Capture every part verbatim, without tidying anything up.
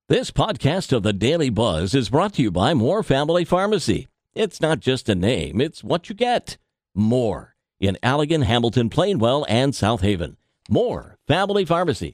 This podcast of the Daily Buzz is brought to you by Moore Family Pharmacy. It's not just a name, it's what you get. More in Allegan, Hamilton, Plainwell, and South Haven. Moore Family Pharmacy.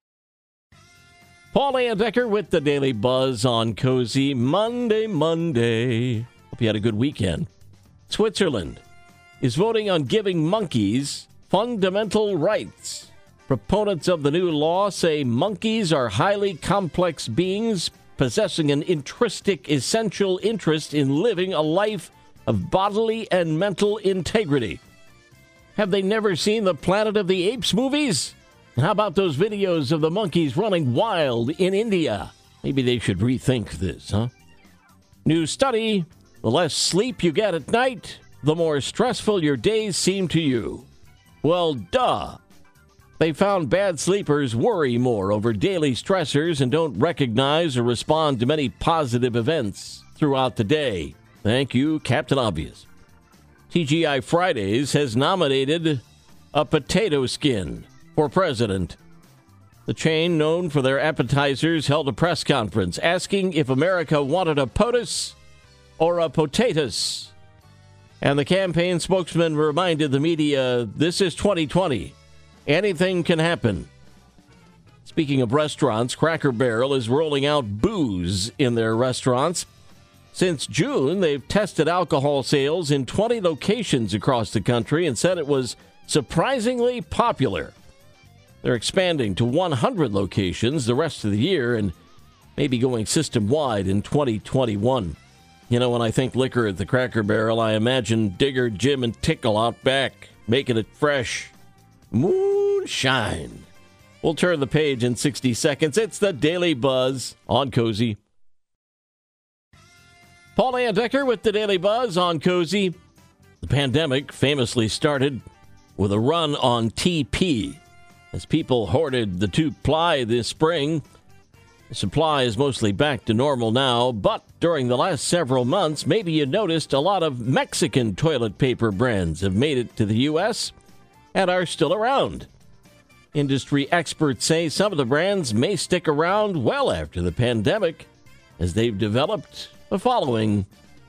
Paul Landecker with the Daily Buzz on Cozy Monday, Monday. Hope you had a good weekend. Switzerland is voting on giving monkeys fundamental rights. Proponents of the new law say monkeys are highly complex beings possessing an intrinsic essential interest in living a life of bodily and mental integrity. Have they never seen the Planet of the Apes movies? How about those videos of the monkeys running wild in India? Maybe they should rethink this, huh? New study, the less sleep you get at night, the more stressful your days seem to you. Well, duh. They found bad sleepers worry more over daily stressors and don't recognize or respond to many positive events throughout the day. Thank you, Captain Obvious. T G I Fridays has nominated a potato skin for president. The chain, known for their appetizers, held a press conference asking if America wanted a POTUS or a POTATUS. And the campaign spokesman reminded the media, this is twenty twenty. Anything can happen. Speaking of restaurants, Cracker Barrel is rolling out booze in their restaurants. Since June, they've tested alcohol sales in twenty locations across the country and said it was surprisingly popular. They're expanding to one hundred locations the rest of the year and maybe going system-wide in twenty twenty-one. You know, when I think liquor at the Cracker Barrel, I imagine Digger, Jim, and Tickle out back, making it fresh. Moonshine. We'll turn the page in sixty seconds. It's the Daily Buzz on Cozy. Paul Landecker with the Daily Buzz on Cozy. The pandemic famously started with a run on T P. As people hoarded the two-ply this spring, the supply is mostly back to normal now, but during the last several months, maybe you noticed a lot of Mexican toilet paper brands have made it to the U S and are still around. Industry experts say some of the brands may stick around well after the pandemic as they've developed a following.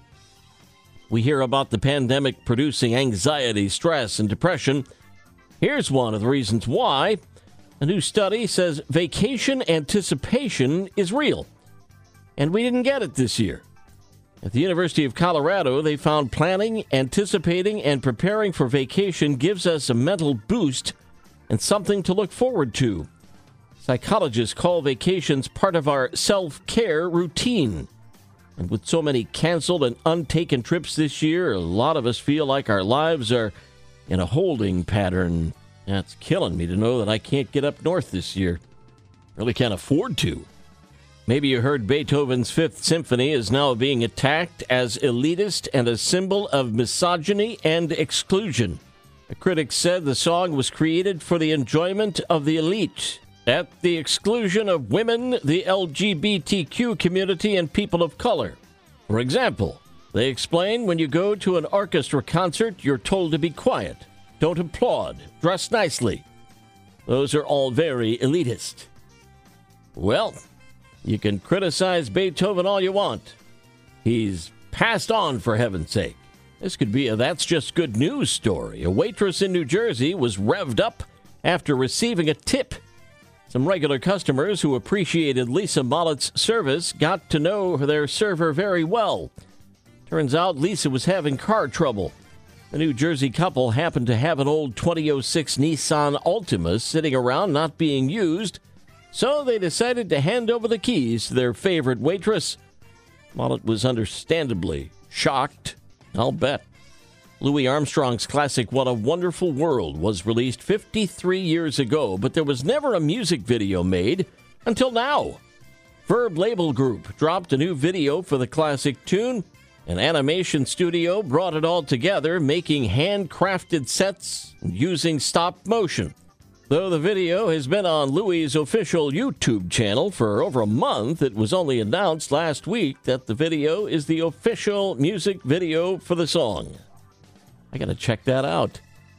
We hear about the pandemic producing anxiety, stress, and depression. Here's one of the reasons why. A new study says vacation anticipation is real, and we didn't get it this year. At the University of Colorado, they found planning, anticipating, and preparing for vacation gives us a mental boost and something to look forward to. Psychologists call vacations part of our self-care routine. And with so many canceled and untaken trips this year, a lot of us feel like our lives are in a holding pattern. That's killing me to know that I can't get up north this year. Really can't afford to. Maybe you heard Beethoven's Fifth Symphony is now being attacked as elitist and a symbol of misogyny and exclusion. A critic said the song was created for the enjoyment of the elite, at the exclusion of women, the L G B T Q community, and people of color. For example, they explain when you go to an orchestra concert, you're told to be quiet, don't applaud, dress nicely. Those are all very elitist. Well, you can criticize Beethoven all you want. He's passed on, for heaven's sake. This could be a That's Just Good News story. A waitress in New Jersey was revved up after receiving a tip. Some regular customers who appreciated Lisa Mollett's service got to know their server very well. Turns out Lisa was having car trouble. The New Jersey couple happened to have an old twenty oh six Nissan Altima sitting around not being used, so they decided to hand over the keys to their favorite waitress. Mollett was understandably shocked, I'll bet. Louis Armstrong's classic What a Wonderful World was released fifty-three years ago, but there was never a music video made until now. Verb Label Group dropped a new video for the classic tune. An animation studio brought it all together, making handcrafted sets and using stop motion. Though the video has been on Louis' official YouTube channel for over a month, it was only announced last week that the video is the official music video for the song. I got to check that out.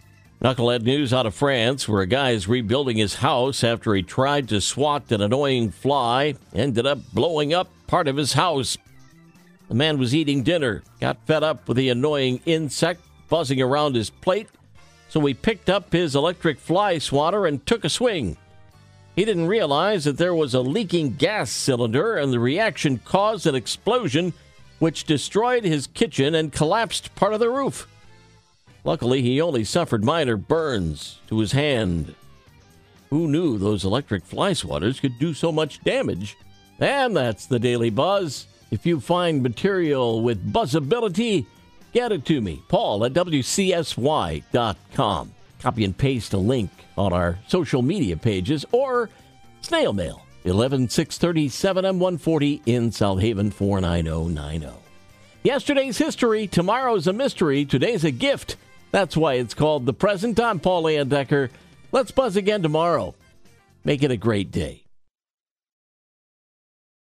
Knucklehead news out of France, where a guy is rebuilding his house after he tried to swat an annoying fly, ended up blowing up part of his house. The man was eating dinner, got fed up with the annoying insect buzzing around his plate, so he picked up his electric fly swatter and took a swing. He didn't realize that there was a leaking gas cylinder, and the reaction caused an explosion which destroyed his kitchen and collapsed part of the roof. Luckily, he only suffered minor burns to his hand. Who knew those electric fly swatters could do so much damage? And that's the Daily Buzz. If you find material with buzzability, get it to me, Paul at W C S Y dot com. Copy and paste a link on our social media pages or snail mail, eleven six thirty-seven M one forty in South Haven four nine zero nine zero. Yesterday's history, tomorrow's a mystery, today's a gift. That's why it's called The Present. I'm Paul Landecker. Let's buzz again tomorrow. Make it a great day.